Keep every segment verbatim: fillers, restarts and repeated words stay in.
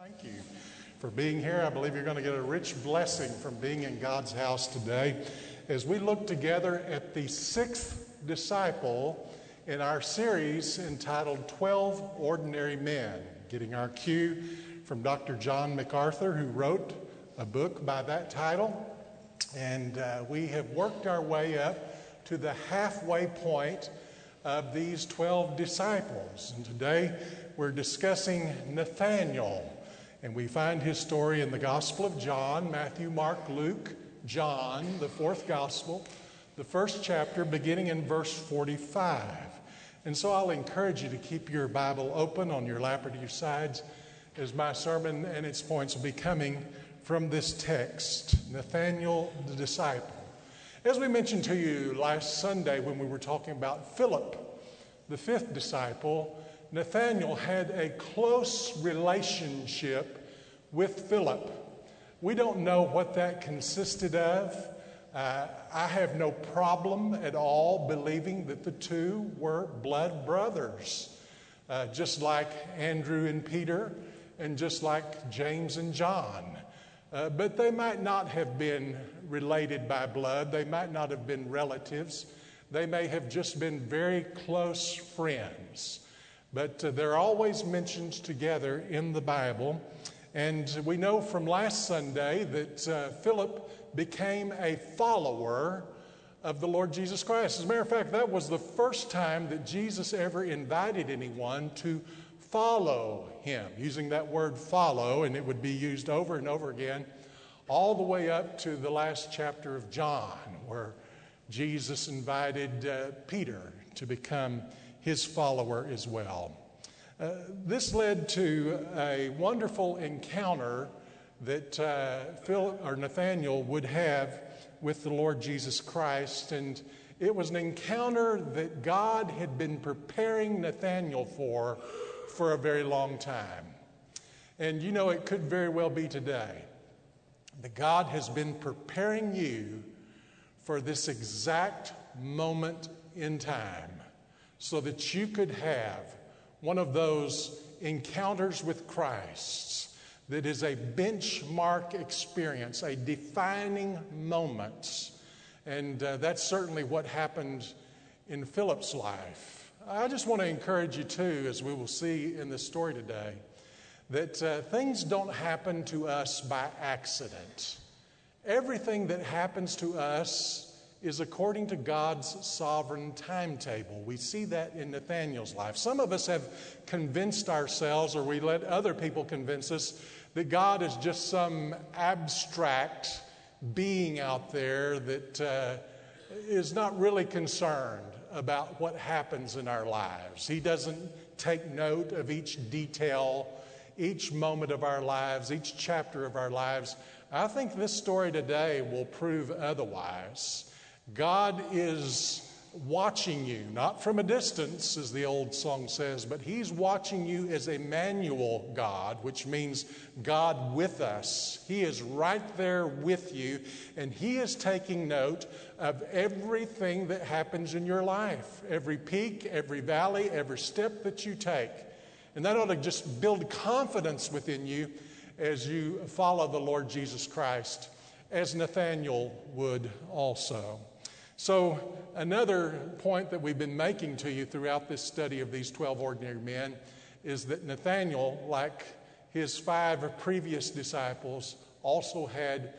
Thank you for being here. I believe you're going to get a rich blessing from being in God's house today as we look together at the sixth disciple in our series entitled twelve Ordinary Men, getting our cue from Doctor John MacArthur, who wrote a book by that title. And uh, we have worked our way up to the halfway point of these twelve disciples. And today we're discussing Nathanael. And we find his story in the Gospel of John, Matthew, Mark, Luke, John, the fourth Gospel, the first chapter, beginning in verse forty-five. And so I'll encourage you to keep your Bible open on your lap or to your sides as my sermon and its points will be coming from this text, Nathanael the disciple. As we mentioned to you last Sunday when we were talking about Philip, the fifth disciple, Nathanael had a close relationship with Philip. We don't know what that consisted of. Uh, I have no problem at all believing that the two were blood brothers, uh, just like Andrew and Peter and just like James and John. Uh, but they might not have been related by blood. They might not have been relatives. They may have just been very close friends. But uh, they're always mentioned together in the Bible. And we know from last Sunday that uh, Philip became a follower of the Lord Jesus Christ. As a matter of fact, that was the first time that Jesus ever invited anyone to follow him, using that word follow, and it would be used over and over again, all the way up to the last chapter of John, where Jesus invited uh, Peter to become his follower as well. Uh, this led to a wonderful encounter that uh, Phil or Nathanael would have with the Lord Jesus Christ, and it was an encounter that God had been preparing Nathanael for for a very long time. And you know, it could very well be today that God has been preparing you for this exact moment in time, so that you could have one of those encounters with Christ that is a benchmark experience, a defining moment. And uh, that's certainly what happened in Philip's life. I just want to encourage you too, as we will see in this story today, that uh, things don't happen to us by accident. Everything that happens to us is according to God's sovereign timetable. We see that in Nathanael's life. Some of us have convinced ourselves, or we let other people convince us, that God is just some abstract being out there that uh, is not really concerned about what happens in our lives. He doesn't take note of each detail, each moment of our lives, each chapter of our lives. I think this story today will prove otherwise. God is watching you, not from a distance, as the old song says, but he's watching you as Emmanuel God, which means God with us. He is right there with you, and he is taking note of everything that happens in your life, every peak, every valley, every step that you take. And that ought to just build confidence within you as you follow the Lord Jesus Christ, as Nathanael would also. So another point that we've been making to you throughout this study of these twelve ordinary men is that Nathanael, like his five previous disciples, also had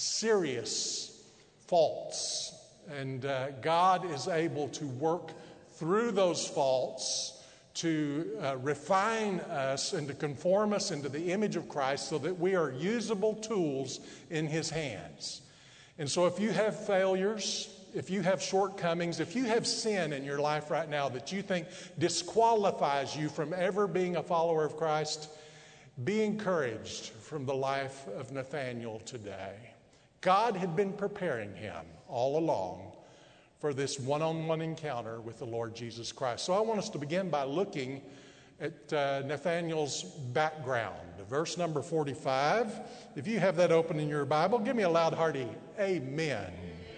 serious faults. And uh, God is able to work through those faults to uh, refine us and to conform us into the image of Christ so that we are usable tools in his hands. And so if you have failures, if you have shortcomings, if you have sin in your life right now that you think disqualifies you from ever being a follower of Christ, be encouraged from the life of Nathanael today. God had been preparing him all along for this one-on-one encounter with the Lord Jesus Christ. So I want us to begin by looking at uh, Nathanael's background. Verse number forty-five. If you have that open in your Bible, give me a loud, hearty amen.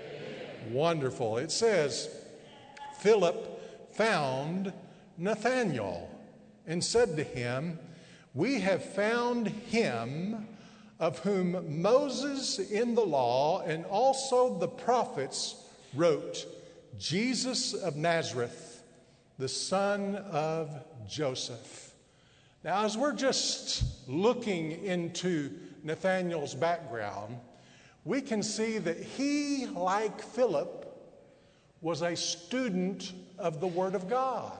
Wonderful. It says, Philip found Nathanael and said to him, We have found him of whom Moses in the law and also the prophets wrote, Jesus of Nazareth, the son of Joseph. Now, as we're just looking into Nathanael's background, we can see that he, like Philip, was a student of the Word of God.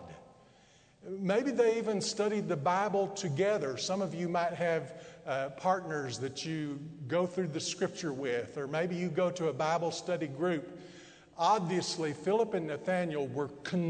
Maybe they even studied the Bible together. Some of you might have uh, partners that you go through the Scripture with, or maybe you go to a Bible study group. Obviously, Philip and Nathanael were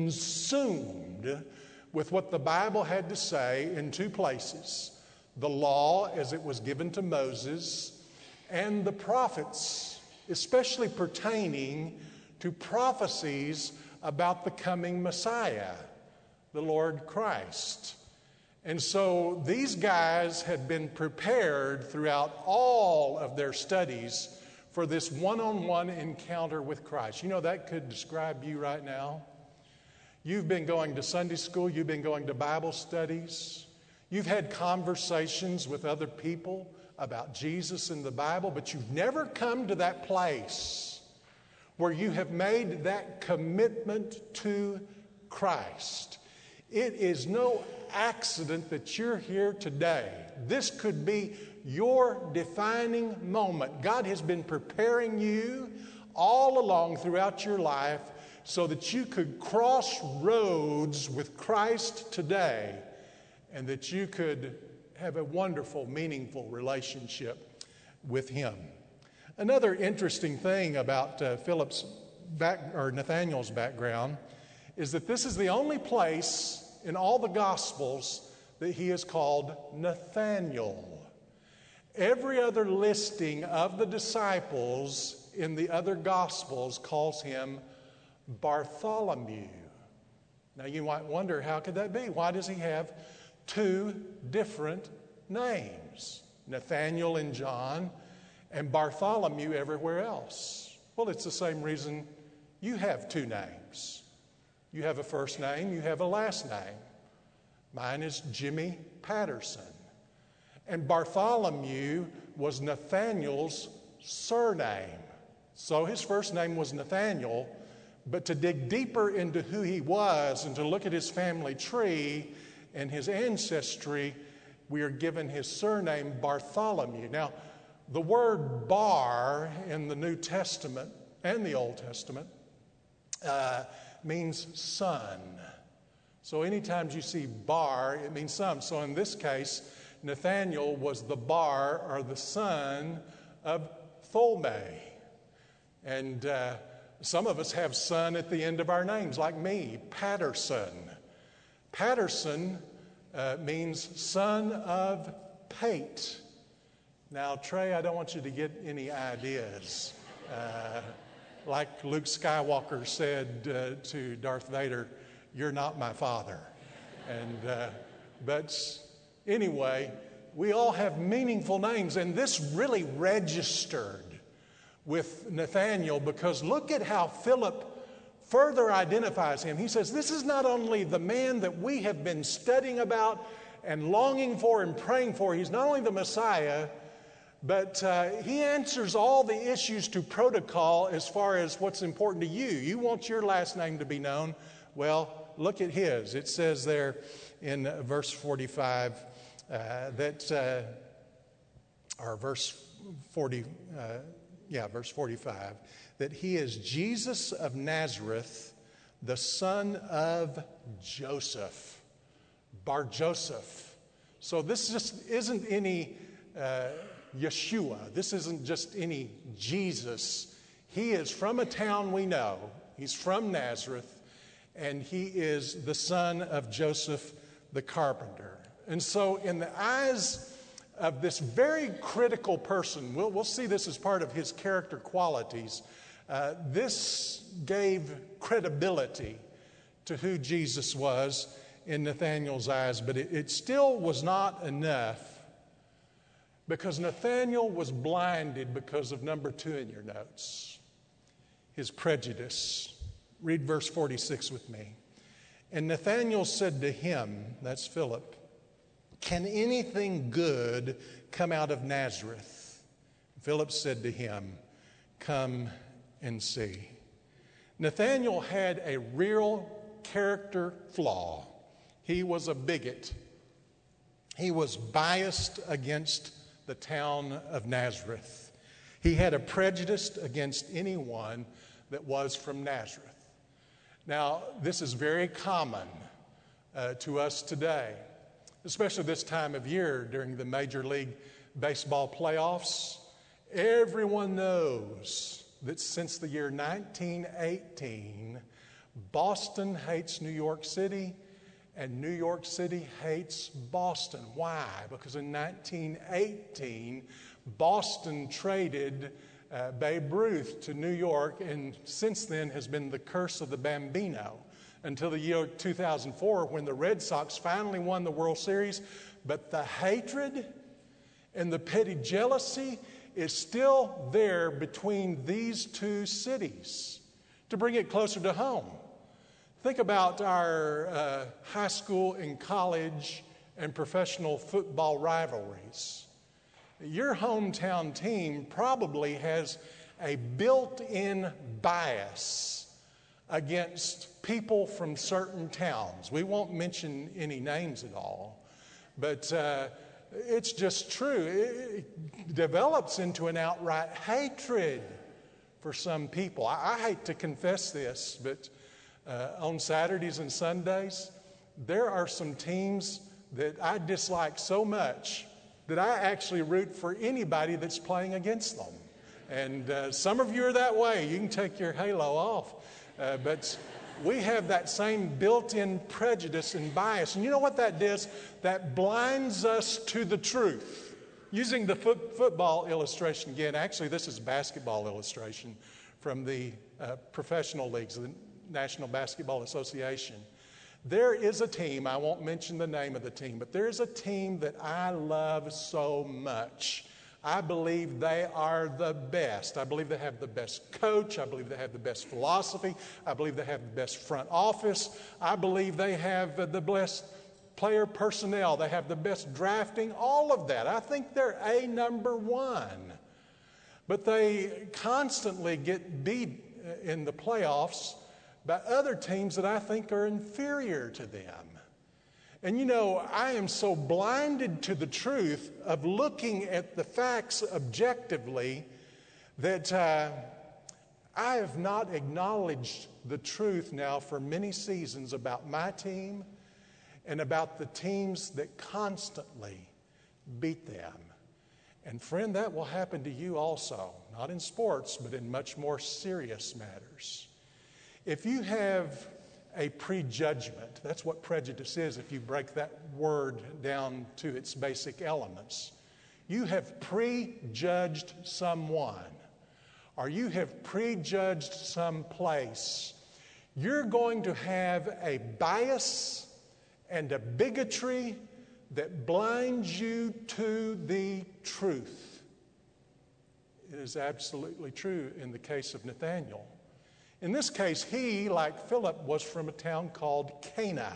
consumed with what the Bible had to say in two places: the law as it was given to Moses, and the prophets, especially pertaining to prophecies about the coming Messiah, the Lord Christ. And so these guys had been prepared throughout all of their studies for this one-on-one encounter with Christ. You know, that could describe you right now. You've been going to Sunday school, you've been going to Bible studies, you've had conversations with other people about Jesus and the Bible, but you've never come to that place where you have made that commitment to Christ. It is no accident that you're here today. This could be your defining moment. God has been preparing you all along throughout your life so that you could cross roads with Christ today and that you could have a wonderful, meaningful relationship with Him. Another interesting thing about uh, Philip's back, or Nathanael's background is that this is the only place in all the Gospels that he is called Nathanael. Every other listing of the disciples in the other Gospels calls him Bartholomew. Now you might wonder, how could that be? Why does he have two different names? Nathanael in John and Bartholomew everywhere else. Well, it's the same reason you have two names. You have a first name, you have a last name. Mine is Jimmy Patterson. And Bartholomew was Nathanael's surname. So his first name was Nathanael, but to dig deeper into who he was and to look at his family tree and his ancestry, we are given his surname Bartholomew. Now, the word bar in the New Testament and the Old Testament uh, means son. So anytime you see bar, it means son. So in this case, Nathanael was the bar, or the son of Tholme. And uh, some of us have son at the end of our names, like me, Patterson. Patterson uh, means son of Pate. Now, Trey, I don't want you to get any ideas. Uh, like Luke Skywalker said uh, to Darth Vader, "You're not my father." And uh, but anyway, we all have meaningful names, and this really registered with Nathanael, because look at how Philip further identifies him. He says, this is not only the man that we have been studying about and longing for and praying for. He's not only the Messiah, but uh, he answers all the issues to protocol as far as what's important to you. You want your last name to be known. Well, look at his. It says there in verse forty-five uh, that, uh, or verse forty, uh, yeah, verse forty-five, that he is Jesus of Nazareth, the son of Joseph, Bar Joseph. So this just isn't any uh, Yeshua. This isn't just any Jesus. He is from a town we know. He's from Nazareth, and he is the son of Joseph the carpenter. And so in the eyes of this very critical person, we'll, we'll see this as part of his character qualities, uh, this gave credibility to who Jesus was in Nathanael's eyes, but it, it still was not enough, because Nathanael was blinded because of number two in your notes, his prejudice. Read verse forty-six with me. And Nathanael said to him, that's Philip, can anything good come out of Nazareth? Philip said to him, come and see. Nathanael had a real character flaw. He was a bigot. He was biased against the town of Nazareth. He had a prejudice against anyone that was from Nazareth. Now, this is very common uh, to us today, especially this time of year during the Major League Baseball playoffs. Everyone knows that since the year nineteen eighteen, Boston hates New York City and New York City hates Boston. Why? Because in nineteen eighteen, Boston traded uh, Babe Ruth to New York, and since then has been the curse of the Bambino until the year two thousand four, when the Red Sox finally won the World Series. But the hatred and the petty jealousy is still there between these two cities. To bring it closer to home, think about our uh, high school and college and professional football rivalries. Your hometown team probably has a built-in bias against people from certain towns. We won't mention any names at all, but uh, it's just true. It develops into an outright hatred for some people. I, I hate to confess this, but uh, on Saturdays and Sundays, there are some teams that I dislike so much that I actually root for anybody that's playing against them. And uh, some of you are that way. You can take your halo off. Uh, but we have that same built-in prejudice and bias. And you know what that does? That blinds us to the truth. Using the foot, football illustration again, actually this is basketball illustration from the uh, professional leagues, the National Basketball Association. There is a team, I won't mention the name of the team, but there is a team that I love so much. I believe they are the best. I believe they have the best coach. I believe they have the best philosophy. I believe they have the best front office. I believe they have the best player personnel. They have the best drafting, all of that. I think they're a number one. But they constantly get beat in the playoffs by other teams that I think are inferior to them. And you know, I am so blinded to the truth of looking at the facts objectively that uh, I have not acknowledged the truth now for many seasons about my team and about the teams that constantly beat them. And friend, that will happen to you also, not in sports, but in much more serious matters. If you have a prejudgment, that's what prejudice is if you break that word down to its basic elements. You have prejudged someone, or you have prejudged some place. You're going to have a bias and a bigotry that blinds you to the truth. It is absolutely true in the case of Nathanael. In this case, he, like Philip, was from a town called Cana.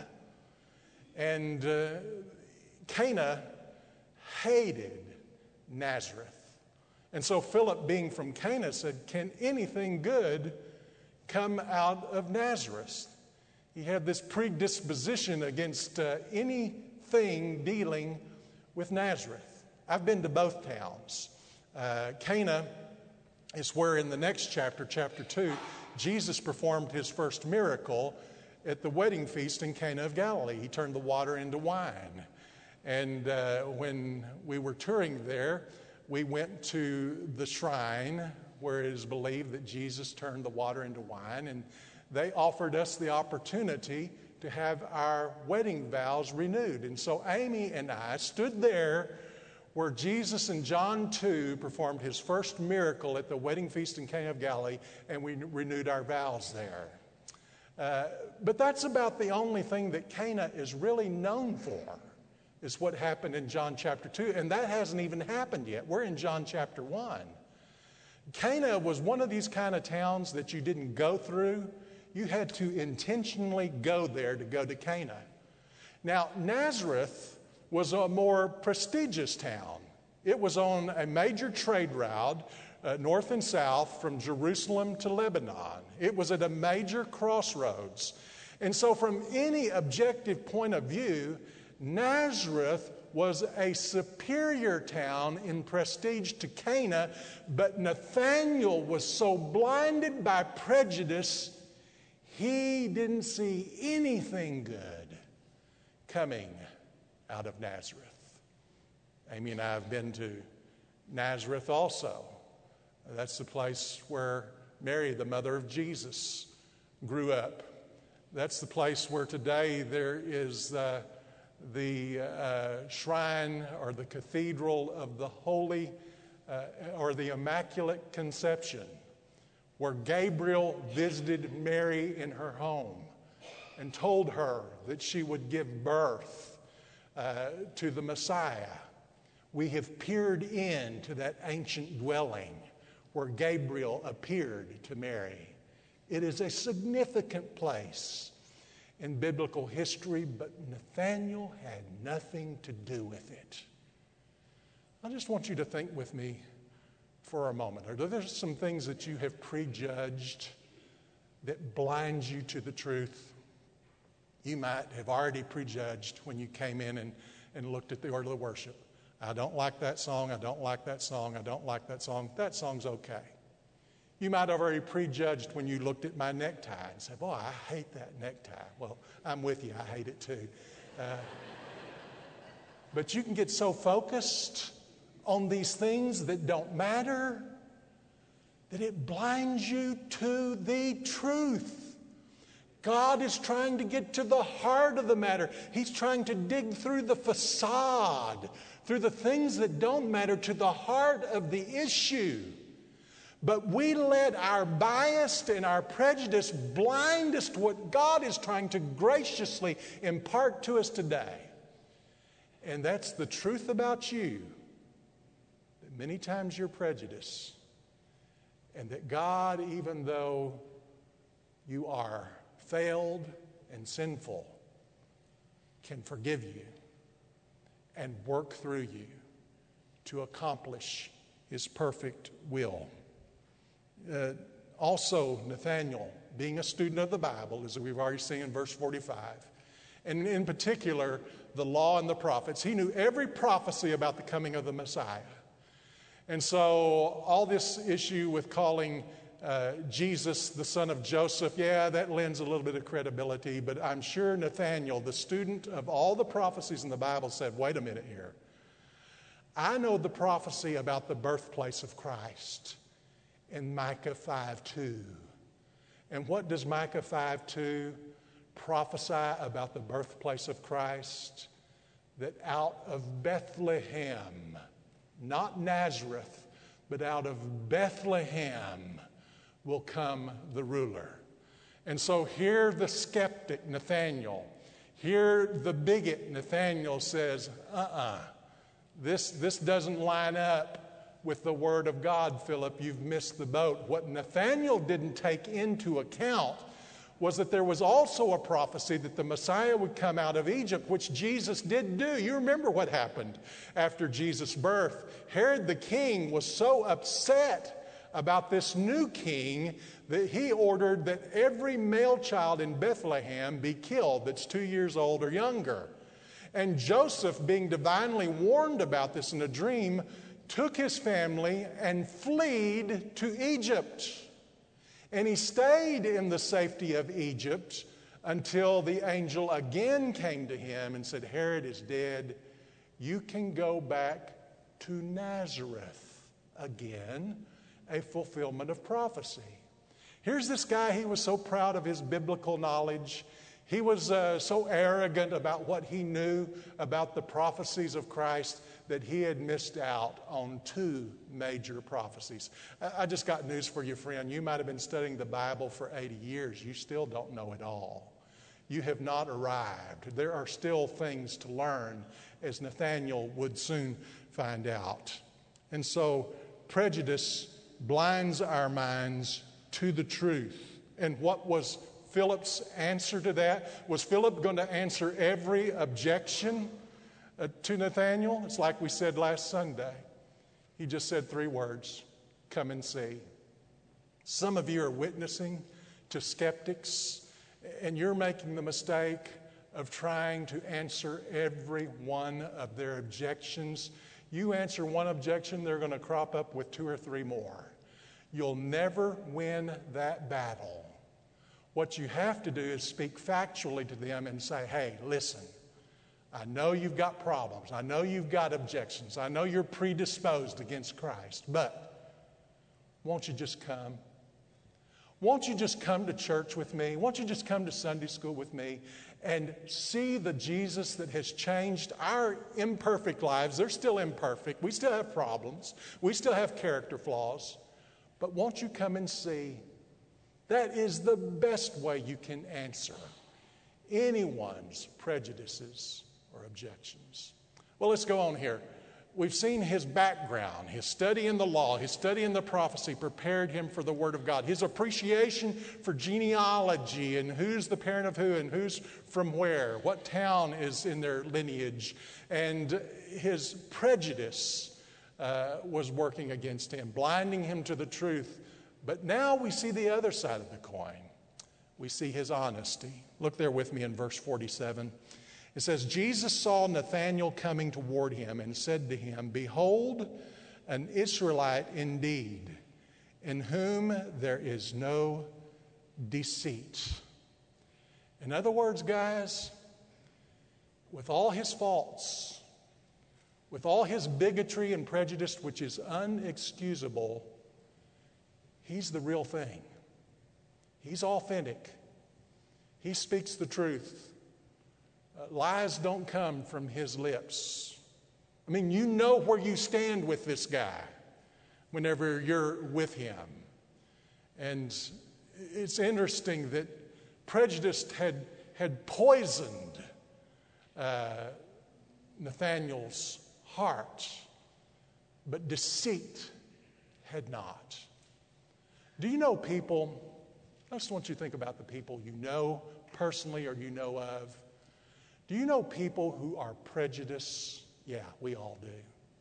And uh, Cana hated Nazareth. And so Philip, being from Cana, said, can anything good come out of Nazareth? He had this predisposition against uh, anything dealing with Nazareth. I've been to both towns. Uh, Cana is where in the next chapter, chapter two, Jesus performed his first miracle at the wedding feast in Cana of Galilee. He turned the water into wine. And uh, when we were touring there, we went to the shrine where it is believed that Jesus turned the water into wine. And they offered us the opportunity to have our wedding vows renewed. And so Amy and I stood there where Jesus in John two performed his first miracle at the wedding feast in Cana of Galilee, and we renewed our vows there. Uh, but that's about the only thing that Cana is really known for, is what happened in John chapter two, and that hasn't even happened yet. We're in John chapter one. Cana was one of these kind of towns that you didn't go through. You had to intentionally go there to go to Cana. Now, Nazareth was a more prestigious town. It was on a major trade route, uh, north and south, from Jerusalem to Lebanon. It was at a major crossroads. And so from any objective point of view, Nazareth was a superior town in prestige to Cana, but Nathanael was so blinded by prejudice, he didn't see anything good coming out of Nazareth. Amy and I have been to Nazareth also. That's the place where Mary, the mother of Jesus, grew up. That's the place where today there is uh, the uh, shrine or the cathedral of the Holy uh, or the Immaculate Conception, where Gabriel visited Mary in her home and told her that she would give birth uh, to the Messiah. We have peered into that ancient dwelling where Gabriel appeared to Mary. It is a significant place in biblical history, but Nathanael had nothing to do with it. I just want you to think with me for a moment. Are there some things that you have prejudged that blinds you to the truth? You might have already prejudged when you came in and, and looked at the order of worship. I don't like that song, I don't like that song, I don't like that song. That song's okay. You might have already prejudged when you looked at my necktie and said, boy, I hate that necktie. Well, I'm with you, I hate it too. Uh, but you can get so focused on these things that don't matter that it blinds you to the truth. God is trying to get to the heart of the matter. He's trying to dig through the facade, through the things that don't matter, to the heart of the issue. But we let our bias and our prejudice blind us to what God is trying to graciously impart to us today. And that's the truth about you, that many times you're prejudiced, and that God, even though you are failed and sinful, can forgive you and work through you to accomplish His perfect will. Uh, also, Nathanael, being a student of the Bible, as we've already seen in verse forty-five, and in particular, the law and the prophets, he knew every prophecy about the coming of the Messiah. And so all this issue with calling uh, Jesus the son of Joseph, yeah, that lends a little bit of credibility, but I'm sure Nathanael, the student of all the prophecies in the Bible, said, wait a minute here. I know the prophecy about the birthplace of Christ in Micah five two. And what does Micah five two prophesy about the birthplace of Christ? That out of Bethlehem, not Nazareth, but out of Bethlehem will come the ruler. And so here the skeptic Nathanael, here the bigot Nathanael says, uh-uh, this, this doesn't line up with the word of God, Philip. You've missed the boat. What Nathanael didn't take into account was that there was also a prophecy that the Messiah would come out of Egypt, which Jesus did do. You remember what happened after Jesus' birth. Herod the king was so upset about this new king that he ordered that every male child in Bethlehem be killed that's two years old or younger. And Joseph, being divinely warned about this in a dream, took his family and fled to Egypt. And he stayed in the safety of Egypt until the angel again came to him and said, Herod is dead. You can go back to Nazareth again, a fulfillment of prophecy. Here's this guy, he was so proud of his biblical knowledge. He was uh, so arrogant about what he knew about the prophecies of Christ that he had missed out on two major prophecies. I just got news for you, friend. You might have been studying the Bible for eighty years. You still don't know it all. You have not arrived. There are still things to learn, as Nathanael would soon find out. And so prejudice blinds our minds to the truth. And what was Philip's answer to that? Was Philip going to answer every objection Uh, to Nathanael, it's like we said last Sunday. He just said three words: come and see. Some of you are witnessing to skeptics, and you're making the mistake of trying to answer every one of their objections. You answer one objection, they're going to crop up with two or three more. You'll never win that battle. What you have to do is speak factually to them and say, hey, listen, I know you've got problems. I know you've got objections. I know you're predisposed against Christ, but won't you just come? Won't you just come to church with me? Won't you just come to Sunday school with me and see the Jesus that has changed our imperfect lives? They're still imperfect. We still have problems. We still have character flaws. But won't you come and see? That is the best way you can answer anyone's prejudices or objections. Well, let's go on here. We've seen his background, his study in the law, his study in the prophecy prepared him for the Word of God. His appreciation for genealogy and who's the parent of who and who's from where, what town is in their lineage. And his prejudice uh, was working against him, blinding him to the truth. But now we see the other side of the coin. We see his honesty. Look there with me in verse forty-seven. It says, Jesus saw Nathanael coming toward him and said to him, behold, an Israelite indeed, in whom there is no deceit. In other words, guys, with all his faults, with all his bigotry and prejudice, which is unexcusable, he's the real thing. He's authentic. He speaks the truth. Uh, lies don't come from his lips. I mean, you know where you stand with this guy whenever you're with him. And it's interesting that prejudice had, had poisoned uh, Nathanael's heart, but deceit had not. Do you know people? I just want you to think about the people you know personally or you know of. Do you know people who are prejudiced? Yeah, we all do.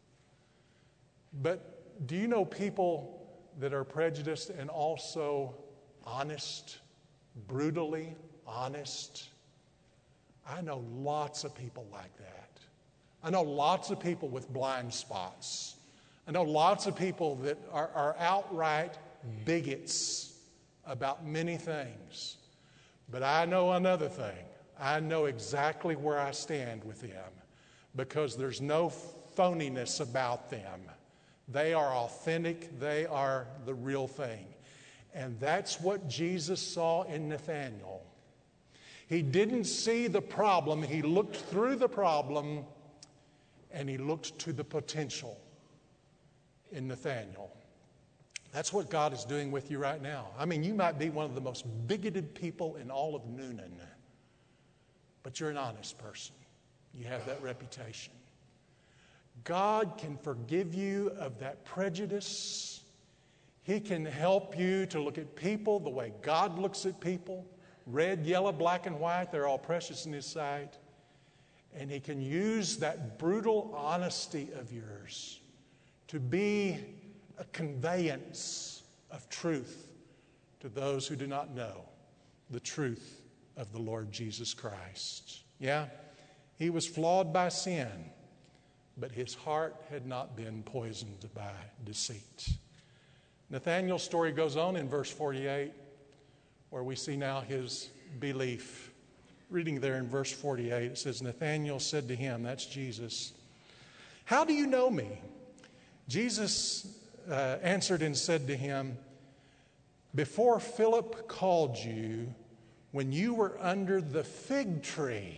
But do you know people that are prejudiced and also honest, brutally honest? I know lots of people like that. I know lots of people with blind spots. I know lots of people that are, are outright bigots about many things. But I know another thing. I know exactly where I stand with them because there's no phoniness about them. They are authentic. They are the real thing. And that's what Jesus saw in Nathanael. He didn't see the problem. He looked through the problem and he looked to the potential in Nathanael. That's what God is doing with you right now. I mean, you might be one of the most bigoted people in all of Noonan, but you're an honest person. You have that reputation. God can forgive you of that prejudice. He can help you to look at people the way God looks at people. Red, yellow, black, and white, they're all precious in His sight. And He can use that brutal honesty of yours to be a conveyance of truth to those who do not know the truth of the Lord Jesus Christ. Yeah, He was flawed by sin, but His heart had not been poisoned by deceit. Nathanael's story goes on in verse forty-eight, where we see now his belief. Reading there in verse forty-eight, it says, Nathanael said to him, that's Jesus, how do you know me? Jesus uh, answered and said to him, before Philip called you, when you were under the fig tree,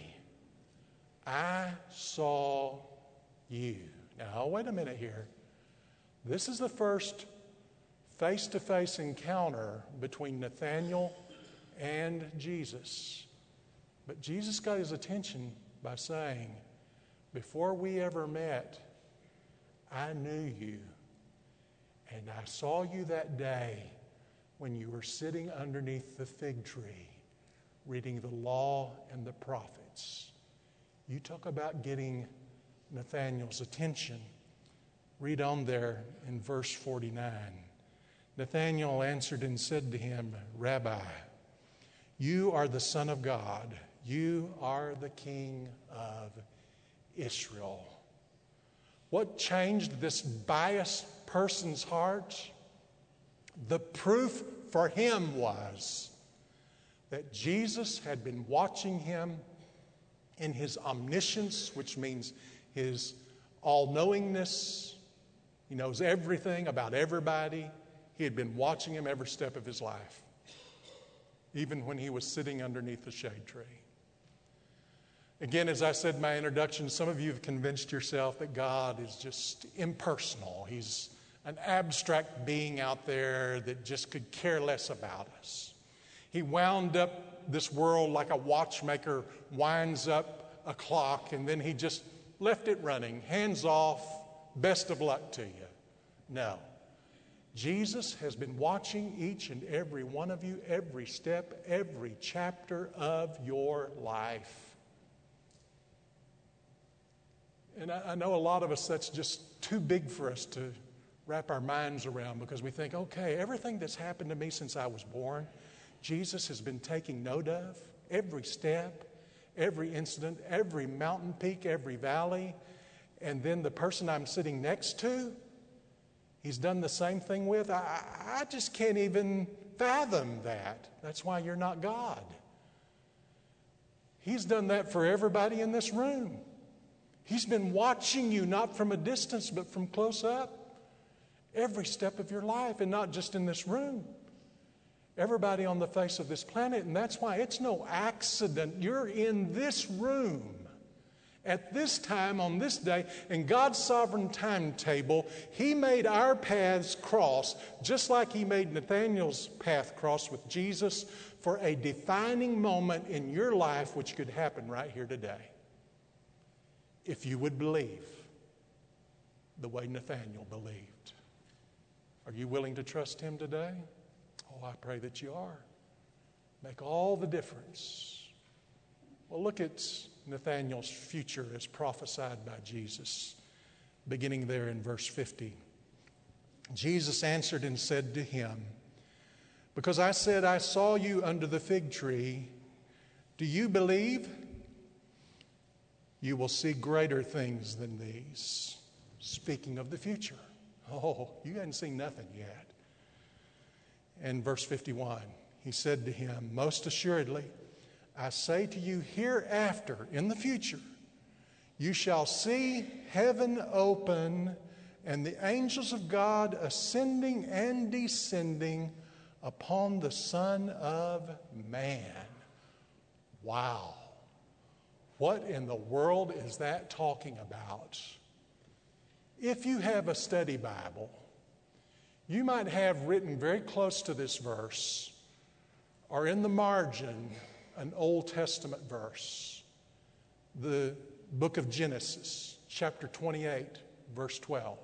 I saw you. Now, wait a minute here. This is the first face-to-face encounter between Nathanael and Jesus. But Jesus got his attention by saying, before we ever met, I knew you. And I saw you that day when you were sitting underneath the fig tree, reading the law and the prophets. You talk about getting Nathanael's attention. Read on there in verse forty-nine. Nathanael answered and said to him, Rabbi, you are the Son of God. You are the King of Israel. What changed this biased person's heart? The proof for him was that Jesus had been watching him in his omniscience, which means his all-knowingness. He knows everything about everybody. He had been watching him every step of his life, even when he was sitting underneath the shade tree. Again, as I said in my introduction, some of you have convinced yourself that God is just impersonal. He's an abstract being out there that just could care less about us. He wound up this world like a watchmaker winds up a clock, and then he just left it running. Hands off, best of luck to you. No. Jesus has been watching each and every one of you, every step, every chapter of your life. And I, I know a lot of us, that's just too big for us to wrap our minds around, because we think, okay, everything that's happened to me since I was born, Jesus has been taking note of. Every step, every incident, every mountain peak, every valley. And then the person I'm sitting next to, He's done the same thing with. I, I just can't even fathom that. That's why you're not God. He's done that for everybody in this room. He's been watching you, not from a distance, but from close up, every step of your life, and not just in this room. Everybody on the face of this planet, and that's why it's no accident you're in this room at this time on this day. In God's sovereign timetable, He made our paths cross, just like He made Nathanael's path cross with Jesus, for a defining moment in your life which could happen right here today. If you would believe the way Nathanael believed. Are you willing to trust Him today? Oh, I pray that you are. Make all the difference. Well, look at Nathanael's future as prophesied by Jesus, beginning there in verse fifty. Jesus answered and said to him, "Because I said I saw you under the fig tree, do you believe? You will see greater things than these." Speaking of the future. Oh, you hadn't seen nothing yet. And verse fifty-one, he said to him, "Most assuredly, I say to you, hereafter, in the future, you shall see heaven open and the angels of God ascending and descending upon the Son of Man." Wow. What in the world is that talking about? If you have a study Bible, you might have written very close to this verse, or in the margin, an Old Testament verse. The book of Genesis, chapter twenty-eight, verse twelve.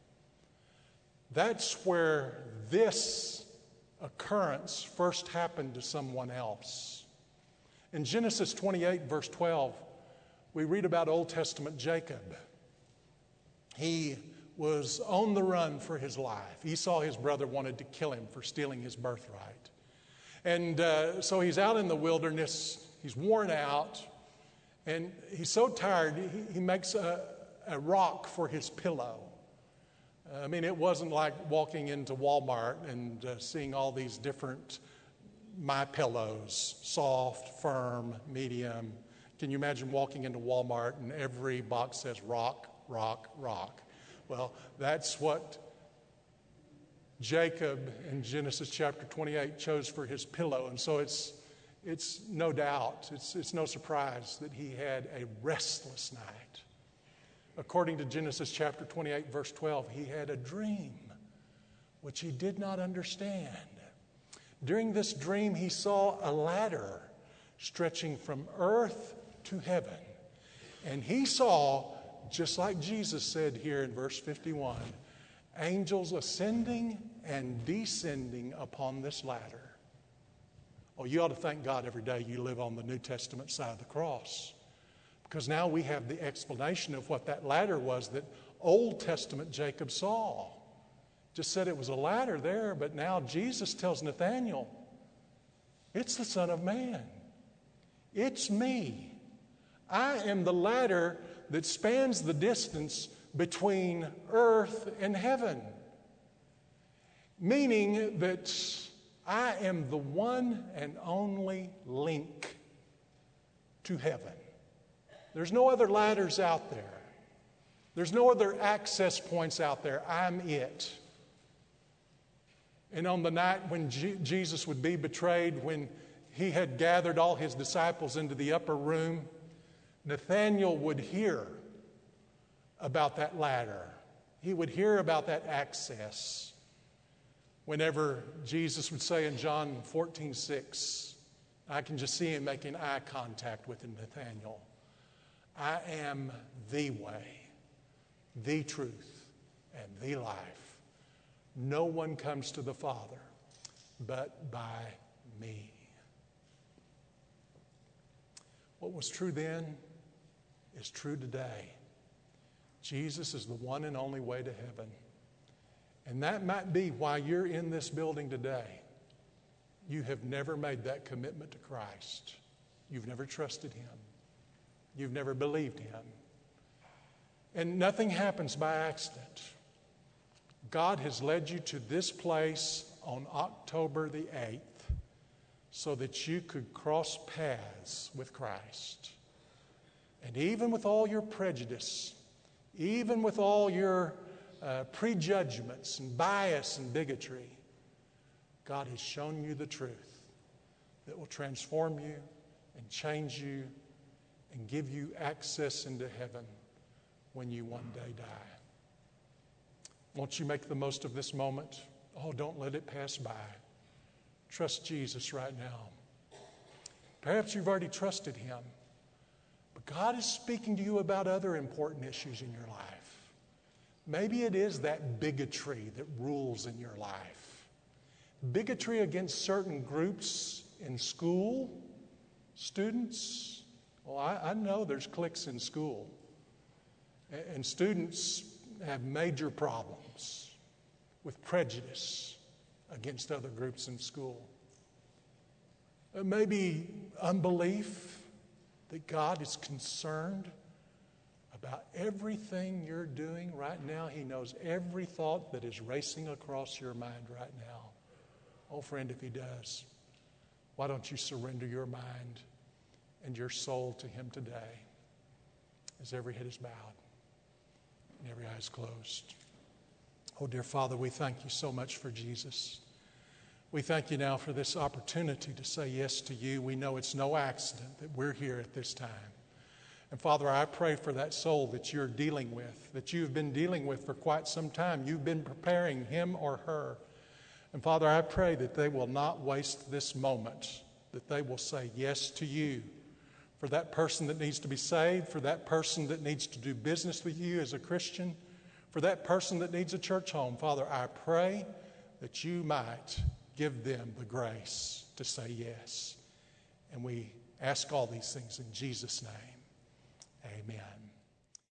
That's where this occurrence first happened to someone else. In Genesis twenty-eight, verse twelve, we read about Old Testament Jacob. He was on the run for his life. Esau, his brother, wanted to kill him for stealing his birthright. And uh, so he's out in the wilderness. He's worn out. And he's so tired, he, he makes a, a rock for his pillow. I mean, it wasn't like walking into Walmart and uh, seeing all these different My Pillows, soft, firm, medium. Can you imagine walking into Walmart and every box says rock, rock, rock? Well, that's what Jacob in Genesis chapter twenty-eight chose for his pillow. And so it's it's no doubt, it's, it's no surprise that he had a restless night. According to Genesis chapter twenty-eight, verse twelve, he had a dream which he did not understand. During this dream, he saw a ladder stretching from earth to heaven. And he saw, just like Jesus said here in verse fifty-one, angels ascending and descending upon this ladder. Oh, you ought to thank God every day you live on the New Testament side of the cross, Because now we have the explanation of what that ladder was that Old Testament Jacob saw. Just said it was a ladder there, but now Jesus tells Nathanael, it's the Son of Man. It's me. I am the ladder that spans the distance between earth and heaven. Meaning that I am the one and only link to heaven. There's no other ladders out there. There's no other access points out there. I'm it. And on the night when G- Jesus would be betrayed, when he had gathered all his disciples into the upper room, Nathanael would hear about that ladder. He would hear about that access. Whenever Jesus would say in John fourteen six, I can just see him making eye contact with Nathanael. I am the way, the truth, and the life. No one comes to the Father but by me. What was true then is true today. Jesus is the one and only way to heaven. And that might be why you're in this building today. You have never made that commitment to Christ. You've never trusted Him. You've never believed Him. And nothing happens by accident. God has led you to this place on October the eighth so that you could cross paths with Christ. And even with all your prejudice, even with all your uh, prejudgments and bias and bigotry, God has shown you the truth that will transform you and change you and give you access into heaven when you one day die. Won't you make the most of this moment? Oh, don't let it pass by. Trust Jesus right now. Perhaps you've already trusted Him, but God is speaking to you about other important issues in your life. Maybe it is that bigotry that rules in your life. Bigotry against certain groups in school, students. Well, I, I know there's cliques in school. And students have major problems with prejudice against other groups in school. Maybe unbelief that God is concerned about everything you're doing right now. He knows every thought that is racing across your mind right now. Oh, friend, if He does, why don't you surrender your mind and your soul to Him today as every head is bowed and every eye is closed. Oh, dear Father, we thank You so much for Jesus. We thank You now for this opportunity to say yes to You. We know it's no accident that we're here at this time. And Father, I pray for that soul that You're dealing with, that You've been dealing with for quite some time. You've been preparing him or her. And Father, I pray that they will not waste this moment, that they will say yes to You. For that person that needs to be saved, for that person that needs to do business with You as a Christian, for that person that needs a church home, Father, I pray that You might give them the grace to say yes. And we ask all these things in Jesus' name. Amen.